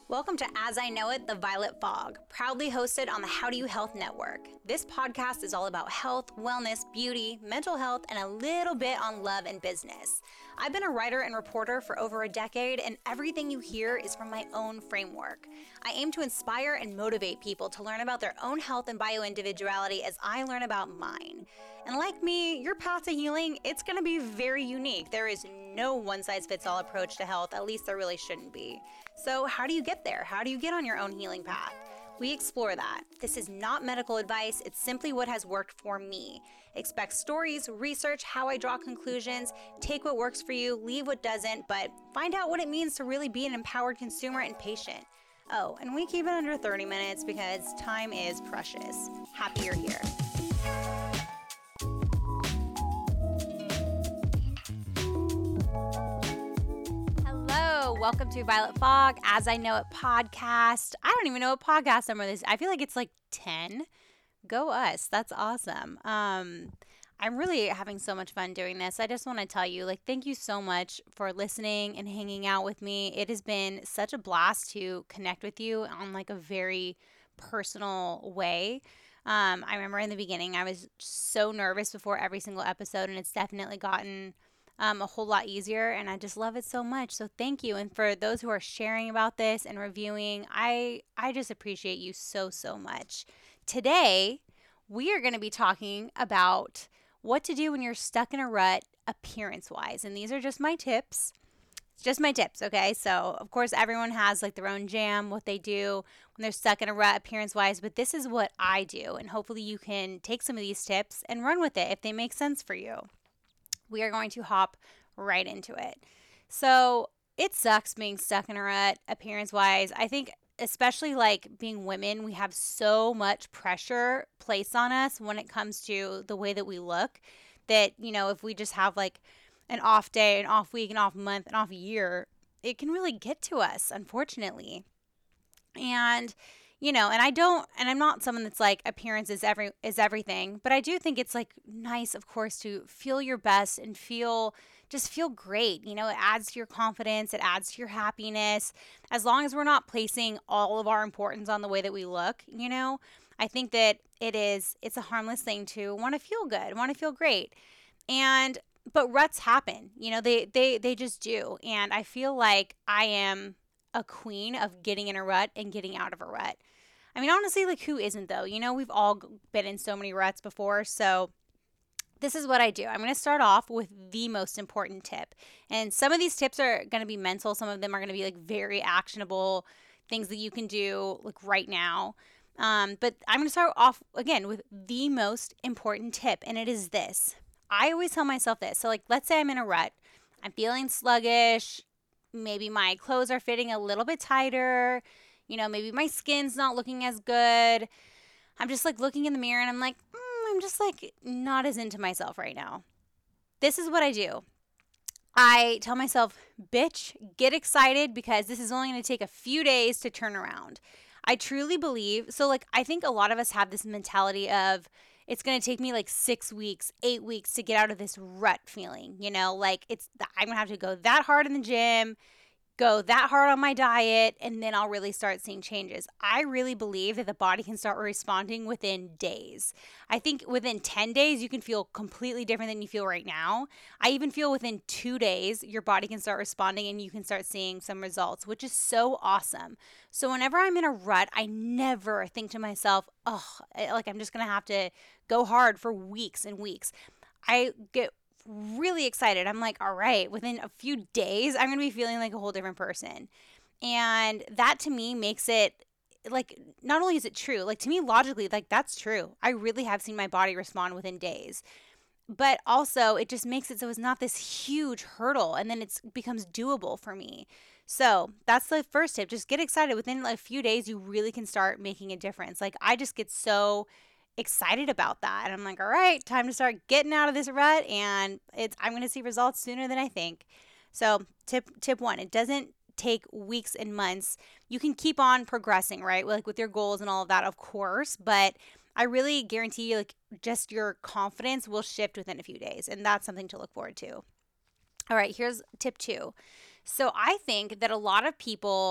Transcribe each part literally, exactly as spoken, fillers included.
Welcome to As I Know It, the Violet Fog, proudly hosted on the How Do You Health Network. This podcast is all about health, wellness, beauty, mental health, and a little bit on love and business. I've been a writer and reporter for over a decade, and everything you hear is from my own framework. I aim to inspire and motivate people to learn about their own health and bio-individuality as I learn about mine. And like me, your path to healing, it's going to be very unique. There is no one-size-fits-all approach to health, at least there really shouldn't be. So how do you get there? How do you get on your own healing path? We explore that. This is not medical advice, it's simply what has worked for me. Expect stories, research, how I draw conclusions, take what works for you, leave what doesn't, but find out what it means to really be an empowered consumer and patient. Oh, and we keep it under thirty minutes because time is precious. Happy you're here. Welcome to Violet Fog, As I Know It podcast. I don't even know what podcast number this is. I feel like it's like ten. Go us. That's awesome. Um, I'm really having so much fun doing this. I just want to tell you, like, thank you so much for listening and hanging out with me. It has been such a blast to connect with you on like a very personal way. Um, I remember in the beginning, I was so nervous before every single episode, and it's definitely gotten Um, a whole lot easier, and I just love it so much. So thank you. And for those who are sharing about this and reviewing, I I just appreciate you so, so much. Today, we are going to be talking about what to do when you're stuck in a rut appearance-wise. And these are just my tips. It's just my tips, okay? So, of course, everyone has like their own jam, what they do when they're stuck in a rut appearance-wise, but this is what I do. And hopefully you can take some of these tips and run with it if they make sense for you. We are going to hop right into it. So it sucks being stuck in a rut appearance-wise. I think especially like being women, we have so much pressure placed on us when it comes to the way that we look that, you know, if we just have like an off day, an off week, an off month, an off year, it can really get to us, unfortunately. And you know, and I don't, and I'm not someone that's like appearance is every is everything, but I do think it's like nice, of course, to feel your best and feel just feel great. You know, it adds to your confidence, it adds to your happiness. As long as we're not placing all of our importance on the way that we look, you know, I think that it is it's a harmless thing to want to feel good, want to feel great, and but ruts happen. You know, they they they just do, and I feel like I am a queen of getting in a rut and getting out of a rut. I mean, honestly, like who isn't though? You know, we've all been in so many ruts before. So this is what I do. I'm going to start off with the most important tip. And some of these tips are going to be mental. Some of them are going to be like very actionable things that you can do like right now. Um, but I'm going to start off again with the most important tip. And it is this. I always tell myself this. So like, let's say I'm in a rut. I'm feeling sluggish. Maybe my clothes are fitting a little bit tighter. You know, maybe my skin's not looking as good. I'm just like looking in the mirror and I'm like, mm, I'm just like not as into myself right now. This is what I do. I tell myself, bitch, get excited because this is only going to take a few days to turn around. I truly believe, so like I think a lot of us have this mentality of it's going to take me like six weeks, eight weeks to get out of this rut feeling, you know, like it's, I'm going to have to go that hard in the gym, go that hard on my diet, and then I'll really start seeing changes. I really believe that the body can start responding within days. I think within ten days, you can feel completely different than you feel right now. I even feel within two days, your body can start responding and you can start seeing some results, which is so awesome. So whenever I'm in a rut, I never think to myself, oh, like I'm just going to have to go hard for weeks and weeks. I get really excited. I'm like, all right, within a few days, I'm going to be feeling like a whole different person. And that to me makes it like, not only is it true, like to me logically, like that's true. I really have seen my body respond within days. But also it just makes it so it's not this huge hurdle and then it becomes doable for me. So that's the first tip. Just get excited. Within a few days, you really can start making a difference. Like I just get so excited about that. And I'm like, all right, time to start getting out of this rut and it's I'm going to see results sooner than I think. So tip tip one, it doesn't take weeks and months. You can keep on progressing, right? Like with your goals and all of that, of course, but I really guarantee you like just your confidence will shift within a few days, and that's something to look forward to. All right, here's tip two. So I think that a lot of people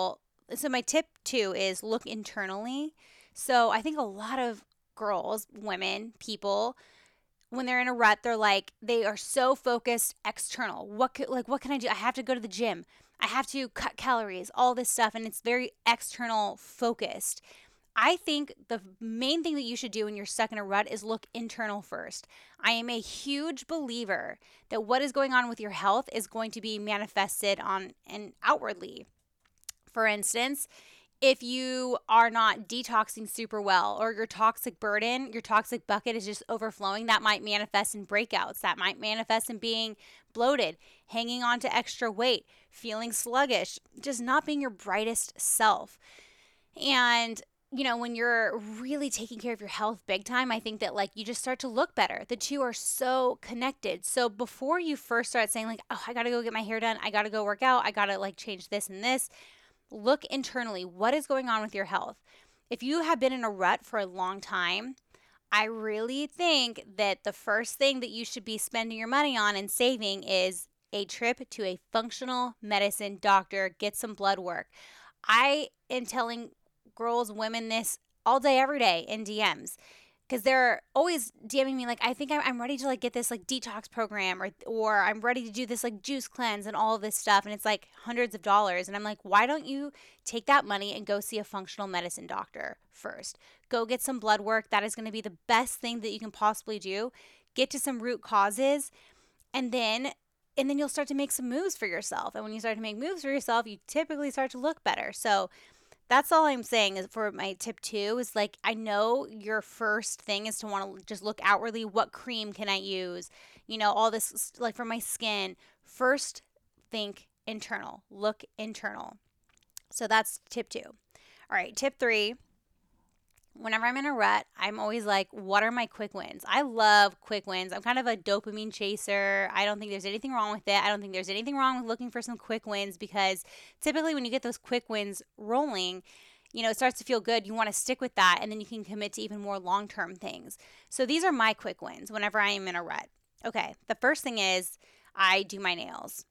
so my tip two is look internally. So I think a lot of girls, women, people, when they're in a rut, they're like, they are so focused external. What could, like, what can I do? I have to go to the gym. I have to cut calories, all this stuff. And it's very external focused. I think the main thing that you should do when you're stuck in a rut is look internal first. I am a huge believer that what is going on with your health is going to be manifested on and outwardly. For instance, if you are not detoxing super well, or your toxic burden, your toxic bucket is just overflowing, that might manifest in breakouts. That might manifest in being bloated, hanging on to extra weight, feeling sluggish, just not being your brightest self. And you know, when you're really taking care of your health big time, I think that like you just start to look better. The two are so connected. So before you first start saying like, oh, I got to go get my hair done, I got to go work out, I got to like change this and this, look internally. What is going on with your health? If you have been in a rut for a long time, I really think that the first thing that you should be spending your money on and saving is a trip to a functional medicine doctor, get some blood work. I am telling girls, women this all day, every day in D Ms, because they're always DMing me like, I think I'm ready to like get this like detox program, or or I'm ready to do this like juice cleanse and all of this stuff, and it's like hundreds of dollars. And I'm like, why don't you take that money and go see a functional medicine doctor first? Go get some blood work. That is going to be the best thing that you can possibly do. Get to some root causes, and then and then you'll start to make some moves for yourself. And when you start to make moves for yourself, you typically start to look better. So that's all I'm saying is for my tip two is like, I know your first thing is to want to just look outwardly. What cream can I use? You know, all this like for my skin. First, think internal. Look internal. So that's tip two. All right, tip three. Whenever I'm in a rut, I'm always like, what are my quick wins? I love quick wins. I'm kind of a dopamine chaser. I don't think there's anything wrong with it. I don't think there's anything wrong with looking for some quick wins, because typically when you get those quick wins rolling, you know, it starts to feel good. You want to stick with that, and then you can commit to even more long-term things. So these are my quick wins whenever I am in a rut. Okay, the first thing is I do my nails,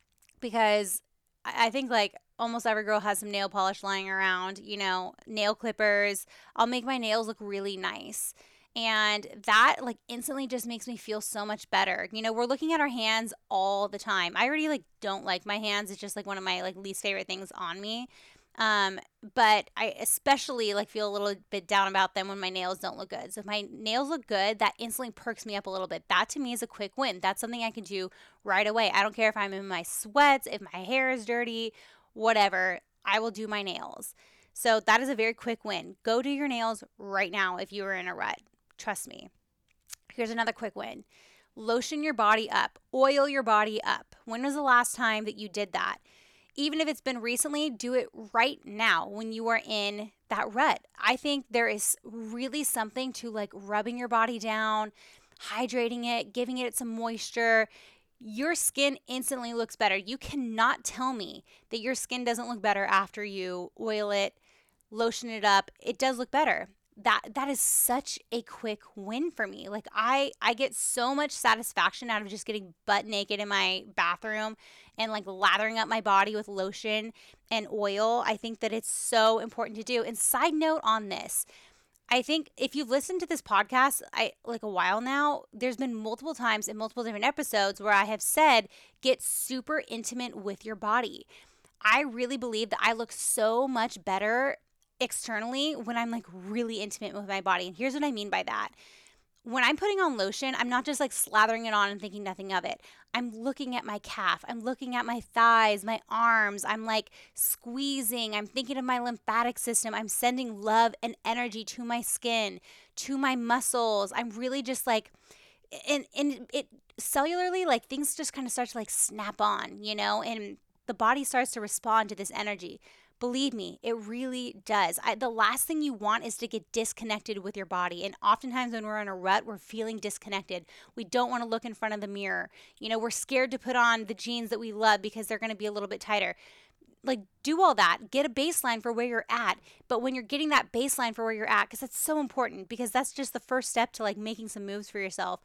because I think like almost every girl has some nail polish lying around, you know, nail clippers. I'll make my nails look really nice. And that like instantly just makes me feel so much better. You know, we're looking at our hands all the time. I already like don't like my hands. It's just like one of my like least favorite things on me. Um, but I especially like feel a little bit down about them when my nails don't look good. So if my nails look good, that instantly perks me up a little bit. That to me is a quick win. That's something I can do right away. I don't care if I'm in my sweats, if my hair is dirty, whatever, I will do my nails. So that is a very quick win. Go do your nails right now if you are in a rut. Trust me. Here's another quick win. Lotion your body up. Oil your body up. When was the last time that you did that? Even if it's been recently, do it right now when you are in that rut. I think there is really something to like rubbing your body down, hydrating it, giving it some moisture. Your skin instantly looks better. You cannot tell me that your skin doesn't look better after you oil it, lotion it up. It does look better. That that is such a quick win for me. Like I I get so much satisfaction out of just getting butt naked in my bathroom and like lathering up my body with lotion and oil. I think that it's so important to do. And side note on this, I think if you've listened to this podcast, I like a while now, there's been multiple times in multiple different episodes where I have said, get super intimate with your body. I really believe that I look so much better externally when I'm like really intimate with my body. And here's what I mean by that. When I'm putting on lotion, I'm not just like slathering it on and thinking nothing of it. I'm looking at my calf. I'm looking at my thighs, my arms. I'm like squeezing. I'm thinking of my lymphatic system. I'm sending love and energy to my skin, to my muscles. I'm really just like, and, and it cellularly, like things just kind of start to like snap on, you know, and the body starts to respond to this energy. Believe me, it really does. I, the last thing you want is to get disconnected with your body. And oftentimes when we're in a rut, we're feeling disconnected. We don't want to look in front of the mirror. You know, we're scared to put on the jeans that we love because they're going to be a little bit tighter. Like, do all that. Get a baseline for where you're at. But when you're getting that baseline for where you're at, because that's so important, because that's just the first step to like making some moves for yourself.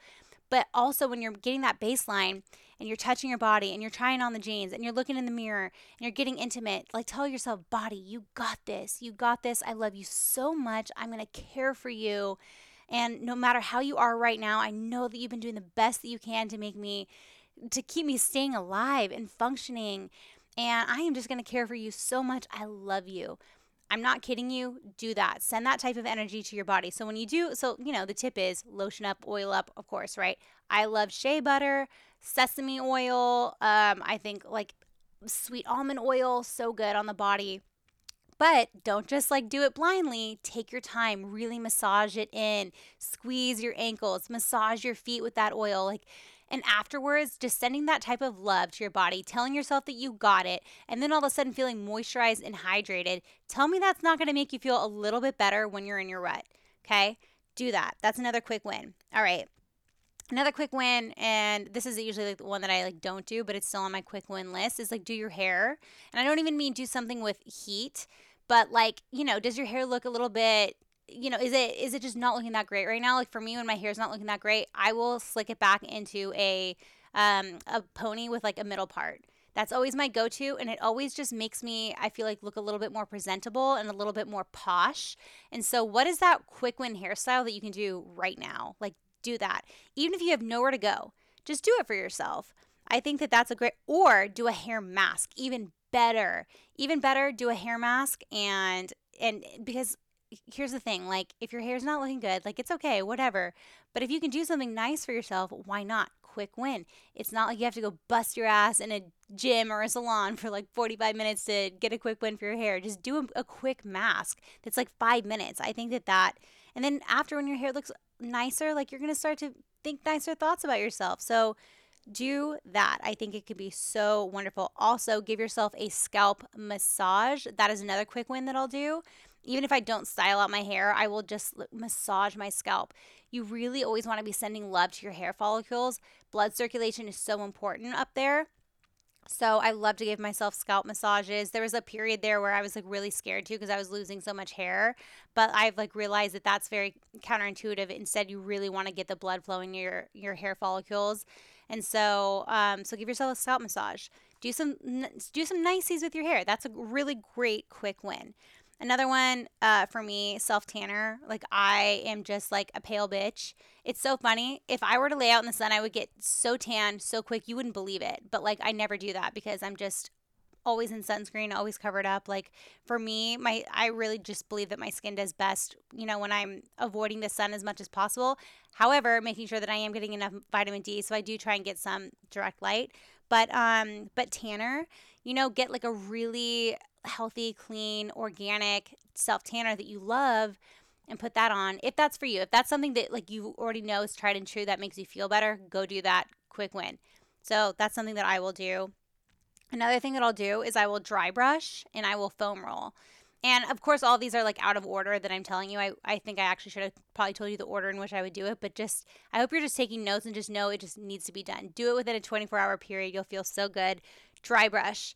But also when you're getting that baseline and you're touching your body and you're trying on the jeans and you're looking in the mirror and you're getting intimate, like tell yourself, body, you got this. You got this. I love you so much. I'm going to care for you. And no matter how you are right now, I know that you've been doing the best that you can to make me, to keep me staying alive and functioning. And I am just going to care for you so much. I love you. I'm not kidding you. Do that. Send that type of energy to your body. So when you do, so, you know, the tip is lotion up, oil up, of course, right? I love shea butter, sesame oil. Um, I think like sweet almond oil, so good on the body. But don't just like do it blindly. Take your time, really massage it in, squeeze your ankles, massage your feet with that oil. Like, and afterwards, just sending that type of love to your body, telling yourself that you got it, and then all of a sudden feeling moisturized and hydrated. Tell me that's not going to make you feel a little bit better when you're in your rut. Okay? Do that. That's another quick win. All right. Another quick win, and this is usually like the one that I like don't do, but it's still on my quick win list, is like do your hair. And I don't even mean do something with heat, but like, you know, does your hair look a little bit, you know, is it is it just not looking that great right now? Like for me, when my hair's not looking that great, I will slick it back into a um a pony with like a middle part. That's always my go-to, and it always just makes me, I feel like, look a little bit more presentable and a little bit more posh. And so what is that quick win hairstyle that you can do right now? Like do that. Even if you have nowhere to go, just do it for yourself. I think that that's a great, or do a hair mask, even better. Even better, do a hair mask. And, and because here's the thing, like if your hair's not looking good, like it's okay, whatever. But if you can do something nice for yourself, why not? Quick win. It's not like you have to go bust your ass in a gym or a salon for like forty-five minutes to get a quick win for your hair. Just do a, a quick mask that's like five minutes. I think that that, and then after when your hair looks nicer, like you're going to start to think nicer thoughts about yourself. So do that. I think it could be so wonderful. Also, give yourself a scalp massage. That is another quick win that I'll do. Even if I don't style out my hair, I will just massage my scalp. You really always want to be sending love to your hair follicles. Blood circulation is so important up there. So I love to give myself scalp massages. There was a period there where I was like really scared too because I was losing so much hair, but I've like realized that that's very counterintuitive. Instead, you really want to get the blood flowing to your your hair follicles, and so um, so give yourself a scalp massage. Do some do some niceties with your hair. That's a really great quick win. Another one uh, for me, self tanner. Like I am just like a pale bitch. It's so funny. If I were to lay out in the sun, I would get so tan so quick you wouldn't believe it. But like I never do that because I'm just always in sunscreen, always covered up. Like for me, my I really just believe that my skin does best, you know, when I'm avoiding the sun as much as possible. However, making sure that I am getting enough vitamin D, so I do try and get some direct light. But um, but tanner, you know, get like a really healthy, clean, organic self tanner that you love and put that on. If that's for you, if that's something that like you already know is tried and true that makes you feel better, go do that. Quick win. So that's something that I will do. Another thing that I'll do is I will dry brush and I will foam roll. And of course, all these are like out of order that I'm telling you. I, I think I actually should have probably told you the order in which I would do it, but just, I hope you're just taking notes and just know it just needs to be done. Do it within a twenty-four hour period. You'll feel so good. Dry brush.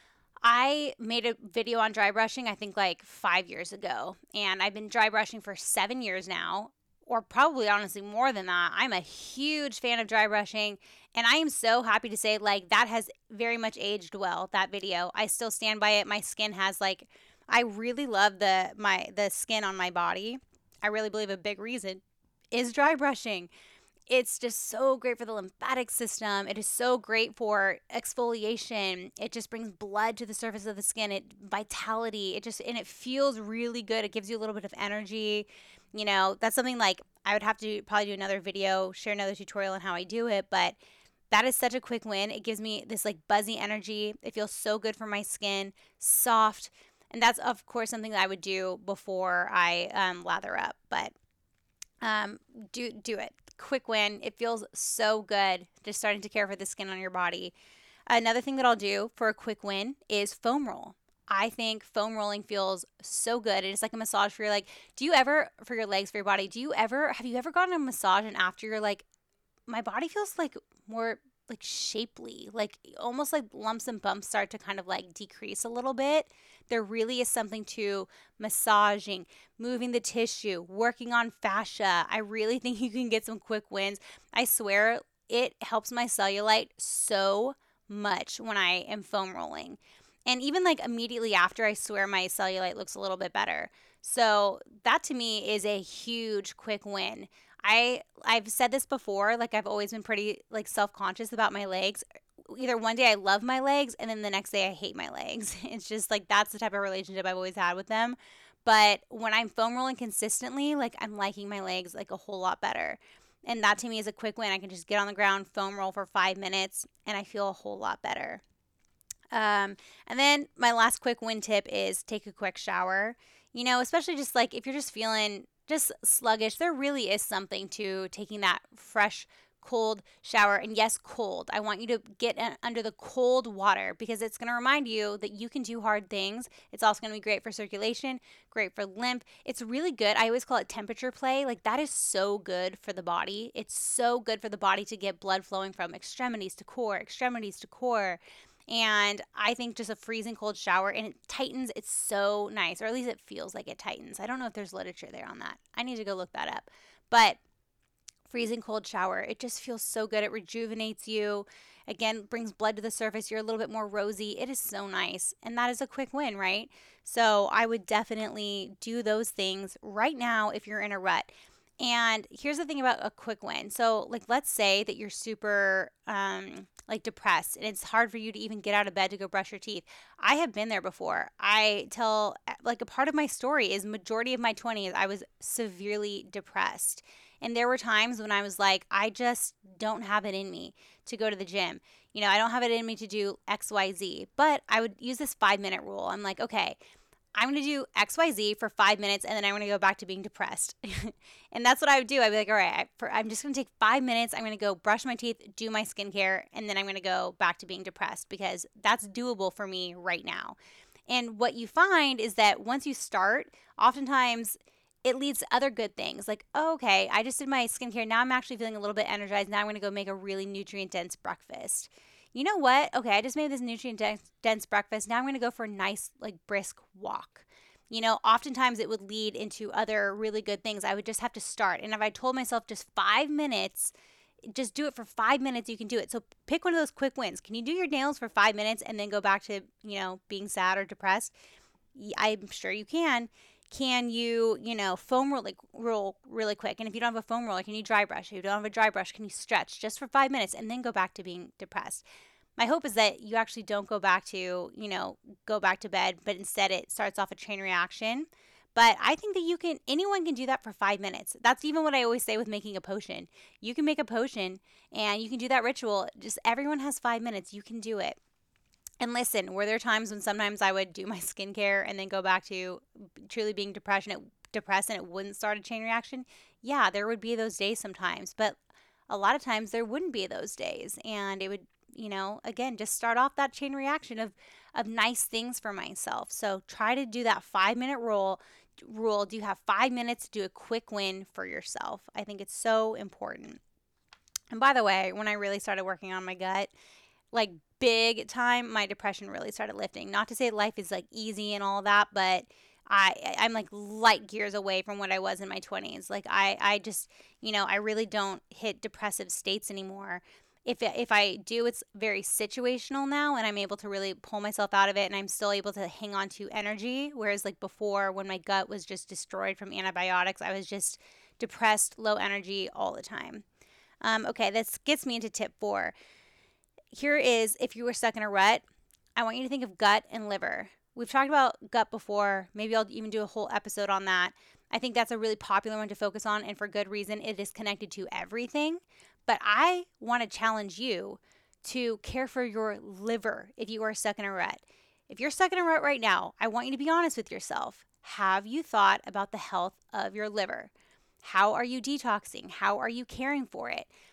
I made a video on dry brushing, I think like five years ago, and I've been dry brushing for seven years now, or probably honestly more than that. I'm a huge fan of dry brushing, and I am so happy to say like that has very much aged well, that video. I still stand by it. My skin has like, I really love the my the skin on my body. I really believe a big reason is dry brushing. It's just so great for the lymphatic system. It is so great for exfoliation. It just brings blood to the surface of the skin. It vitality. It just and it feels really good. It gives you a little bit of energy. You know, that's something like I would have to probably do another video, share another tutorial on how I do it, but that is such a quick win. It gives me this like buzzy energy. It feels so good for my skin, soft. And that's of course something that I would do before I um, lather up, but um, do do it. Quick win. It feels so good just starting to care for the skin on your body. Another thing that I'll do for a quick win is foam roll. I think foam rolling feels so good. It's like a massage for your like, do you ever, for your legs, for your body, do you ever, have you ever gotten a massage and after you're like, my body feels like more like shapely, like almost like lumps and bumps start to kind of like decrease a little bit. There really is something to massaging, moving the tissue, working on fascia. I really think you can get some quick wins. I swear it helps my cellulite so much when I am foam rolling. And even like immediately after, I swear my cellulite looks a little bit better. So that to me is a huge quick win. I I've said this before, like I've always been pretty like self-conscious about my legs. Either one day I love my legs and then the next day I hate my legs. It's just like that's the type of relationship I've always had with them. But when I'm foam rolling consistently, like I'm liking my legs like a whole lot better. And that to me is a quick win. I can just get on the ground, foam roll for five minutes, and I feel a whole lot better. Um, and then my last quick win tip is take a quick shower. You know, especially just like if you're just feeling just sluggish, there really is something to taking that fresh, cold shower. And yes, cold. I want you to get under the cold water because it's going to remind you that you can do hard things. It's also going to be great for circulation, great for lymph. It's really good. I always call it temperature play. Like that is so good for the body. It's so good for the body to get blood flowing from extremities to core, extremities to core. And I think just a freezing cold shower and it tightens. It's so nice, or at least it feels like it tightens. I don't know if there's literature there on that. I need to go look that up. But freezing cold shower, it just feels so good. It rejuvenates you. Again, brings blood to the surface. You're a little bit more rosy. It is so nice. And that is a quick win, right? So I would definitely do those things right now if you're in a rut. And here's the thing about a quick win. So like, let's say that you're super um, like depressed and it's hard for you to even get out of bed to go brush your teeth. I have been there before. I tell like a part of my story is majority of my twenties, I was severely depressed. And there were times when I was like, I just don't have it in me to go to the gym. You know, I don't have it in me to do X, Y, Z, but I would use this five minute rule. I'm like, okay, I'm going to do X Y Z for five minutes and then I'm going to go back to being depressed. And that's what I would do. I'd be like, all right, I, for, I'm just going to take five minutes. I'm going to go brush my teeth, do my skincare, and then I'm going to go back to being depressed because that's doable for me right now. And what you find is that once you start, oftentimes it leads to other good things like, oh, okay, I just did my skincare. Now I'm actually feeling a little bit energized. Now I'm going to go make a really nutrient dense breakfast. You know what? Okay, I just made this nutrient dense breakfast. Now I'm going to go for a nice, like, brisk walk. You know, oftentimes it would lead into other really good things. I would just have to start. And if I told myself just five minutes, just do it for five minutes, you can do it. So pick one of those quick wins. Can you do your nails for five minutes and then go back to, you know, being sad or depressed? I'm sure you can. Can you, you know, foam roll, like, roll really quick? And if you don't have a foam roller, can you dry brush? If you don't have a dry brush, can you stretch just for five minutes and then go back to being depressed? My hope is that you actually don't go back to, you know, go back to bed, but instead it starts off a chain reaction. But I think that you can, anyone can do that for five minutes. That's even what I always say with making a potion. You can make a potion and you can do that ritual. Just everyone has five minutes. You can do it. And listen, were there times when sometimes I would do my skincare and then go back to truly being depressed and it, depressed and it wouldn't start a chain reaction? Yeah, there would be those days sometimes. But a lot of times there wouldn't be those days. And it would, you know, again, just start off that chain reaction of, of nice things for myself. So try to do that five minute rule. Rule. Do you have five minutes to do a quick win for yourself? I think it's so important. And by the way, when I really started working on my gut, like big time, my depression really started lifting. Not to say life is like easy and all that, but I, I'm like light years away from what I was in my twenties. Like I, I just, you know, I really don't hit depressive states anymore. If if I do, it's very situational now and I'm able to really pull myself out of it and I'm still able to hang on to energy. Whereas like before when my gut was just destroyed from antibiotics, I was just depressed, low energy all the time. Um, okay, this gets me into tip four. Here is, if you were stuck in a rut, I want you to think of gut and liver. We've talked about gut before. Maybe I'll even do a whole episode on that. I think that's a really popular one to focus on, and for good reason. It is connected to everything. But I want to challenge you to care for your liver if you are stuck in a rut. If you're stuck in a rut right now, I want you to be honest with yourself. Have you thought about the health of your liver? How are you detoxing? How are you caring for it?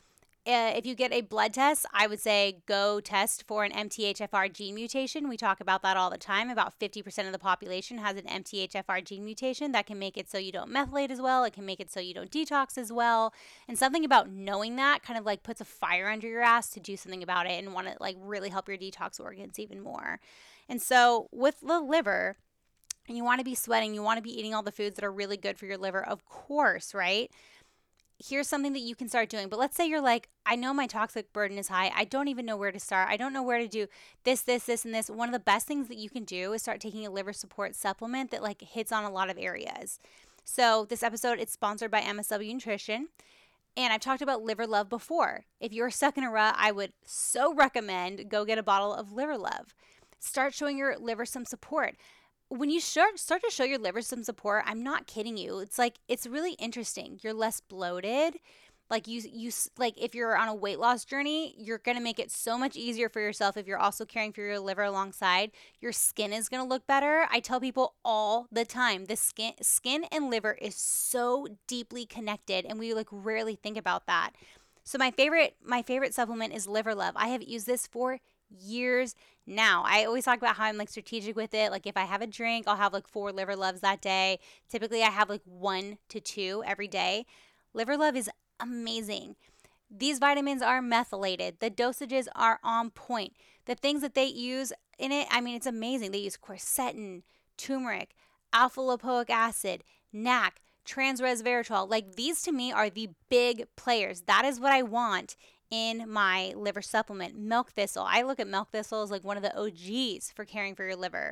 uh, if you get a blood test, I would say go test for an M T H F R gene mutation. We talk about that all the time. About fifty percent of the population has an M T H F R gene mutation that can make it so you don't methylate as well. It can make it so you don't detox as well. And something about knowing that kind of like puts a fire under your ass to do something about it and want to like really help your detox organs even more. And so with the liver, and you want to be sweating, you want to be eating all the foods that are really good for your liver, of course, right? Here's something that you can start doing. But let's say you're like, I know my toxic burden is high. I don't even know where to start. I don't know where to do this, this, this, and this. One of the best things that you can do is start taking a liver support supplement that like hits on a lot of areas. So this episode, it's sponsored by M S W Nutrition. And I've talked about Liver Love before. If you're stuck in a rut, I would so recommend go get a bottle of Liver Love. Start showing your liver some support. When you start start to show your liver some support, I'm not kidding you. It's like, it's really interesting. You're less bloated. Like you, you like if you're on a weight loss journey, you're going to make it so much easier for yourself if you're also caring for your liver alongside. Your skin is going to look better. I tell people all the time, the skin, skin and liver is so deeply connected, and we like rarely think about that. So my favorite, my favorite supplement is Liver Love. I have used this for years now. I always talk about how I'm like strategic with it. Like if I have a drink, I'll have like four Liver Loves that day. Typically I have like one to two every day. Liver Love is amazing. These vitamins are methylated. The dosages are on point. The things that they use in it, I mean, it's amazing. They use quercetin, turmeric, alpha lipoic acid, N A C, trans-resveratrol. Like these to me are the big players. That is what I want in my liver supplement. Milk thistle. I look at milk thistle as like one of the O Gs for caring for your liver.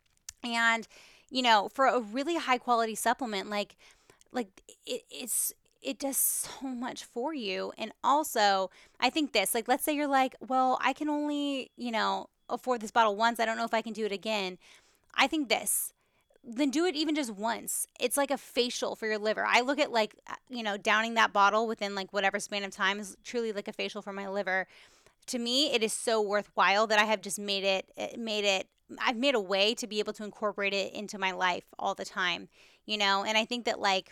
And, you know, for a really high quality supplement, like, like it, it's, it does so much for you. And also, I think this, like, let's say you're like, well, I can only, you know, afford this bottle once. I don't know if I can do it again. I think this, then do it even just once. It's like a facial for your liver. I look at like, you know, downing that bottle within like whatever span of time is truly like a facial for my liver. To me, it is so worthwhile that I have just made it, made it, I've made a way to be able to incorporate it into my life all the time, you know? And I think that like,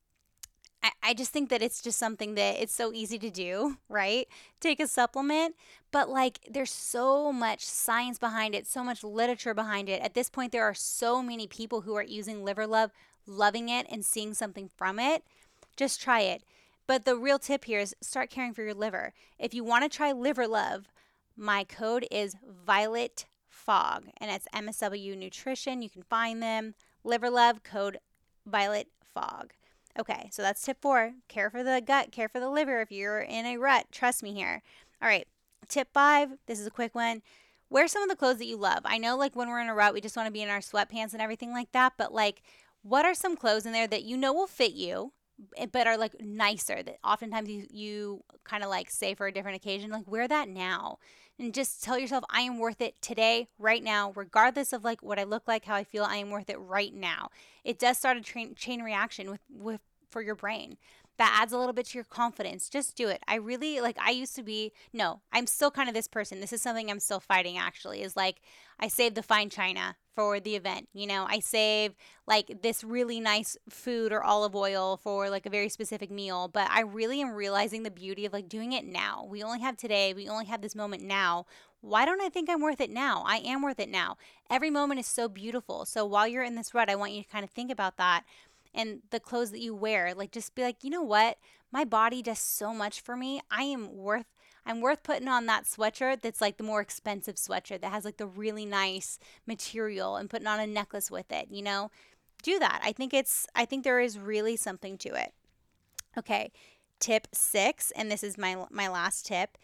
I, I just think that it's just something that it's so easy to do, right? Take a supplement, but like there's so much science behind it, so much literature behind it. At this point, there are so many people who are using Liver Love, loving it and seeing something from it. Just try it. But the real tip here is start caring for your liver. If you want to try Liver Love, my code is Violet Fog, and it's M S W Nutrition. You can find them. Liver Love, code Violet Fog. Okay, so that's tip four. Care for the gut, care for the liver if you're in a rut. Trust me here. All right, tip five. This is a quick one. Wear some of the clothes that you love. I know like when we're in a rut, we just want to be in our sweatpants and everything like that, but like what are some clothes in there that you know will fit you, but are like nicer, that oftentimes you, you kind of like say for a different occasion? Like wear that now. And just tell yourself, I am worth it today, right now, regardless of like what I look like, how I feel, I am worth it right now. It does start a train, chain reaction with, with for your brain. That adds a little bit to your confidence. Just do it. I really, like, I used to be, no, I'm still kind of this person. This is something I'm still fighting actually, is like, I save the fine china for the event. You know, I save like this really nice food or olive oil for like a very specific meal. But I really am realizing the beauty of like doing it now. We only have today. We only have this moment now. Why don't I think I'm worth it now? I am worth it now. Every moment is so beautiful. So while you're in this rut, I want you to kind of think about that. And the clothes that you wear, like just be like, you know what? My body does so much for me. I am worth, I'm worth putting on that sweatshirt that's like the more expensive sweatshirt that has like the really nice material, and putting on a necklace with it, you know? Do that. I think it's, I think there is really something to it. Okay. Tip six, and this is my, my last tip,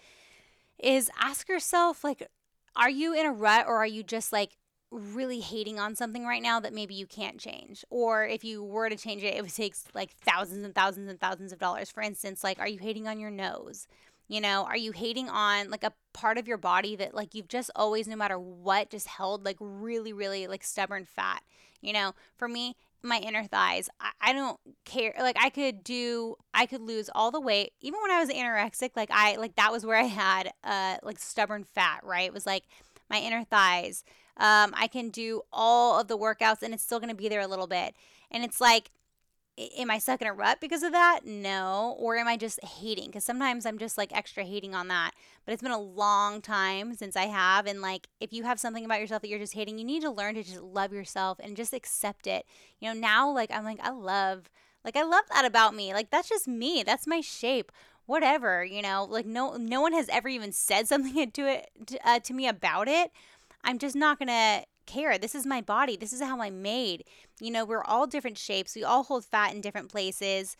is ask yourself, like, are you in a rut, or are you just like really hating on something right now that maybe you can't change? Or if you were to change it, it would take like thousands and thousands and thousands of dollars. For instance, like, are you hating on your nose? You know, are you hating on like a part of your body that like you've just always, no matter what, just held like really, really like stubborn fat? You know, for me, my inner thighs, I, I don't care. Like I could do, I could lose all the weight. Even when I was anorexic, like I, like that was where I had uh like stubborn fat, right? It was like my inner thighs. Um, I can do all of the workouts and it's still going to be there a little bit. And it's like, am I stuck in a rut because of that? No. Or am I just hating? Because sometimes I'm just like extra hating on that. But it's been a long time since I have. And like, if you have something about yourself that you're just hating, you need to learn to just love yourself and just accept it. You know, now like, I'm like, I love, like, I love that about me. Like, that's just me. That's my shape. Whatever, you know, like no, no one has ever even said something to it, to, uh, to me about it. I'm just not gonna care. This is my body. This is how I'm made. You know, we're all different shapes. We all hold fat in different places.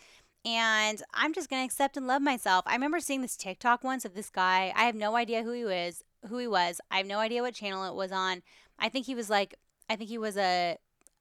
And I'm just going to accept and love myself. I remember seeing this TikTok once of this guy. I have no idea who he was, who he was. I have no idea what channel it was on. I think he was like, I think he was a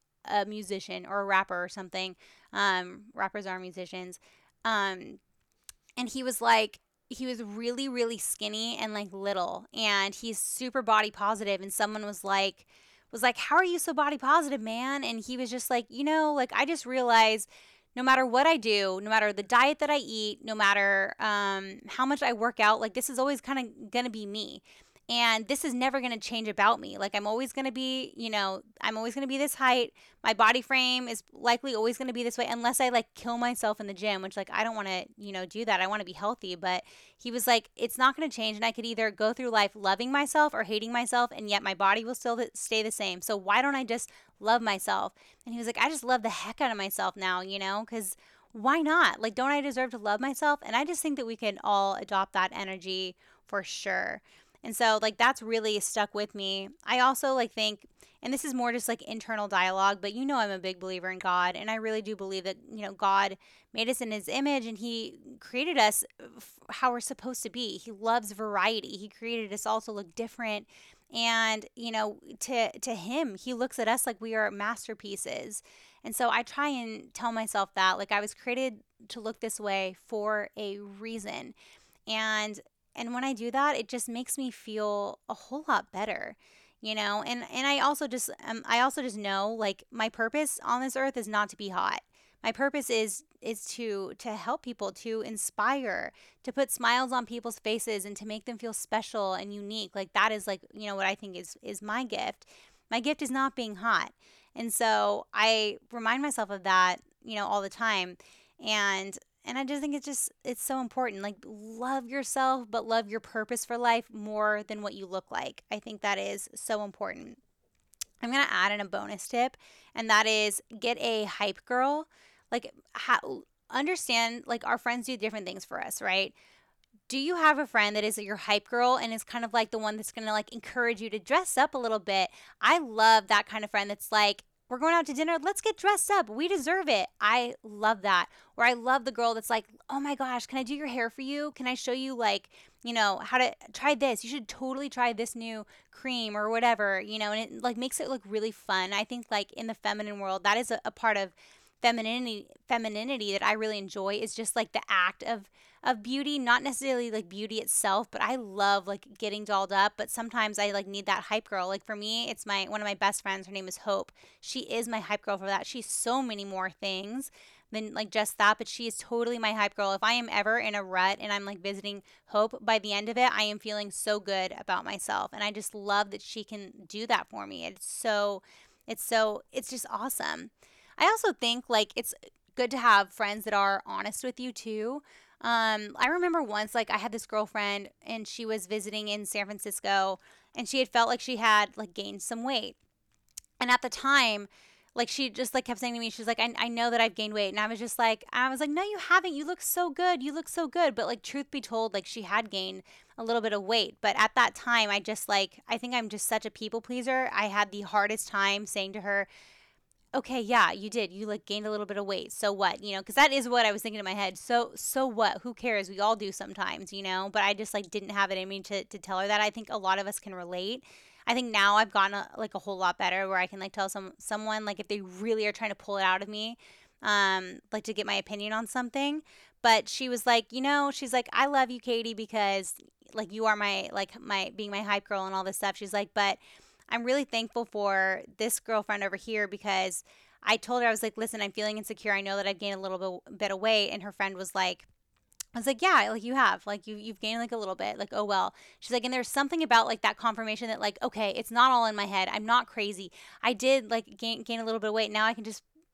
a musician or a rapper or something. Um, rappers are musicians. Um, and he was like, he was really, really skinny and like little, and he's super body positive. And someone was like, was like, how are you so body positive, man? And he was just like, you know, like I just realized no matter what I do, no matter the diet that I eat, no matter um, how much I work out, like this is always kind of gonna be me. And this is never going to change about me. Like, I'm always going to be, you know, I'm always going to be this height. My body frame is likely always going to be this way unless I like kill myself in the gym, which like I don't want to, you know, do that. I want to be healthy. But he was like, it's not going to change. And I could either go through life loving myself or hating myself, and yet my body will still stay the same. So why don't I just love myself? And he was like, I just love the heck out of myself now, you know, because why not? Like, don't I deserve to love myself? And I just think that we can all adopt that energy for sure. And so like that's really stuck with me. I also like think, and this is more just like internal dialogue, but you know I'm a big believer in God, and I really do believe that, you know, God made us in his image, and he created us f- how we're supposed to be. He loves variety. He created us all to look different. And, you know, to to him, he looks at us like we are masterpieces. And so I try and tell myself that like I was created to look this way for a reason. And and when I do that, it just makes me feel a whole lot better, you know? And and I also just um, I also just know like my purpose on this earth is not to be hot. My purpose is is to to help people, to inspire, to put smiles on people's faces and to make them feel special and unique. Like that is like, you know, what I think is is my gift. My gift is not being hot. And so I remind myself of that, you know, all the time. And and I just think it's just it's so important. Like love yourself, but love your purpose for life more than what you look like. I think that is so important. I'm gonna add in a bonus tip, and that is get a hype girl. Like how understand like our friends do different things for us, right? Do you have a friend that is your hype girl and is kind of like the one that's going to like encourage you to dress up a little bit? I love that kind of friend that's like, we're going out to dinner. Let's get dressed up. We deserve it. I love that. Or I love the girl that's like, oh my gosh, can I do your hair for you? Can I show you like, you know, how to try this? You should totally try this new cream or whatever, you know, and it like makes it look really fun. I think like in the feminine world, that is a, a part of femininity femininity that I really enjoy is just like the act of of beauty, not necessarily like beauty itself, but I love like getting dolled up. But sometimes I like need that hype girl. Like for me, it's my one of my best friends. Her name is Hope. She is my hype girl for that. She's so many more things than like just that, but she is totally my hype girl. If I am ever in a rut and I'm like visiting Hope, by the end of it, I am feeling so good about myself. And I just love that she can do that for me. It's so, it's so, it's just awesome. I also think like it's good to have friends that are honest with you too. Um, I remember once, like, I had this girlfriend and she was visiting in San Francisco, and she had felt like she had like gained some weight. And at the time, like, she just like kept saying to me, she's like, I, I know that I've gained weight. And I was just like, I was like, no, you haven't. You look so good. You look so good. But like, truth be told, like, she had gained a little bit of weight. But at that time, I just like, I think I'm just such a people pleaser. I had the hardest time saying to her, okay, yeah, you did. You like gained a little bit of weight. So what? You know, because that is what I was thinking in my head. So so what? Who cares? We all do sometimes, you know. But I just like didn't have it in me to to tell her that. I think a lot of us can relate. I think now I've gotten a, like a whole lot better where I can like tell some someone like if they really are trying to pull it out of me, um, like to get my opinion on something. But she was like, you know, she's like, I love you, Katie, because like you are my like my being my hype girl and all this stuff. She's like, but I'm really thankful for this girlfriend over here because I told her, I was like, listen, I'm feeling insecure. I know that I've gained a little bit, bit of weight. And her friend was like, I was like, yeah, like you have, like you, you've gained like a little bit, like, oh, well, she's like, and there's something about like that confirmation that like, okay, it's not all in my head. I'm not crazy. I did like gain, gain a little bit of weight. Now I can just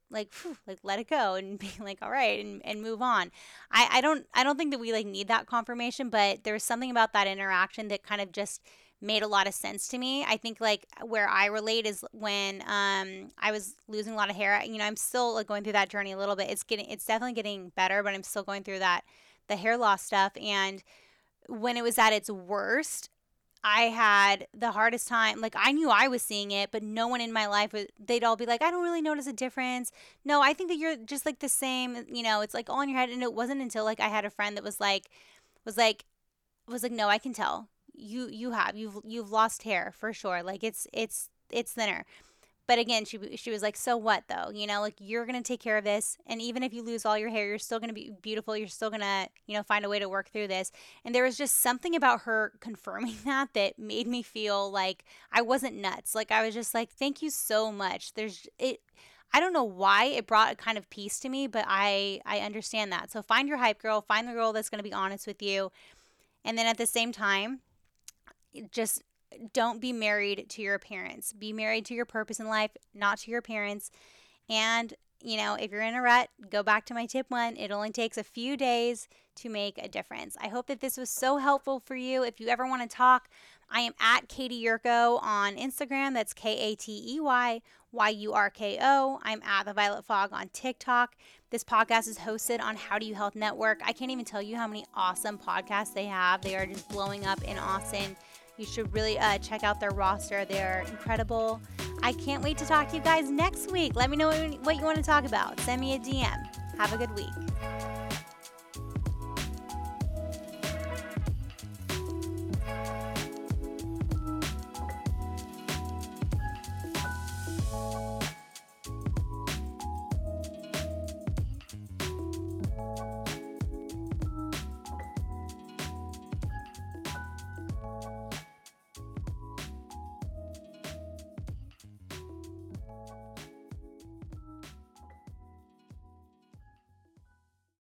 like, whew, like let it go and be like, all right, and, and move on. I, I don't, I don't think that we like need that confirmation, but there's something about that interaction that kind of just made a lot of sense to me. I think like where I relate is when um I was losing a lot of hair. You know, I'm still like going through that journey a little bit. It's getting it's definitely getting better, but I'm still going through that the hair loss stuff. And when it was at its worst, I had the hardest time. Like I knew I was seeing it, but no one in my life was, they'd all be like, I don't really notice a difference. No, I think that you're just like the same, you know, it's like all in your head. And it wasn't until like I had a friend that was like was like was like, no, I can tell. You you have you've you've lost hair for sure. Like it's it's it's thinner. But again, she she was like, so what though? You know, like you're gonna take care of this, and even if you lose all your hair, you're still gonna be beautiful. You're still gonna, you know, find a way to work through this. And there was just something about her confirming that that made me feel like I wasn't nuts. Like I was just like, thank you so much. There's it. I don't know why it brought a kind of peace to me, but I I understand that. So find your hype girl. Find the girl that's gonna be honest with you, and then at the same time, just don't be married to your appearance. Be married to your purpose in life, not to your appearance. And, you know, if you're in a rut, go back to my tip one. It only takes a few days to make a difference. I hope that this was so helpful for you. If you ever want to talk, I am at Katie Yurko on Instagram. That's K A T E Y Y U R K O. I'm at The Violet Fog on TikTok. This podcast is hosted on How Do You Health Network. I can't even tell you how many awesome podcasts they have. They are just blowing up in Austin. You should really uh, check out their roster. They're incredible. I can't wait to talk to you guys next week. Let me know what you want to talk about. Send me a D M. Have a good week.